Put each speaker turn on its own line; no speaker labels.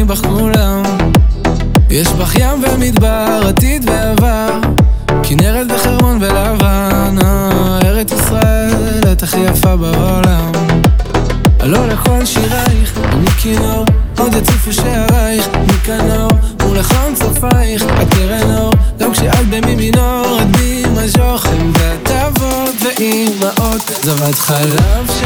בך כולם. יש בך ים ומדבר, עתיד ועבר, כנרת וחרמון ולבן. ארץ ישראל את הכי יפה בעולם. עלו לכל שירייך, אני כינור, עוד יציפו שערייך, מכאן אור, ולחום צופייך, את קרן אור, גם כשאת במינור, את בי מז'ור, חן והטבות ואימהות, זבת חלב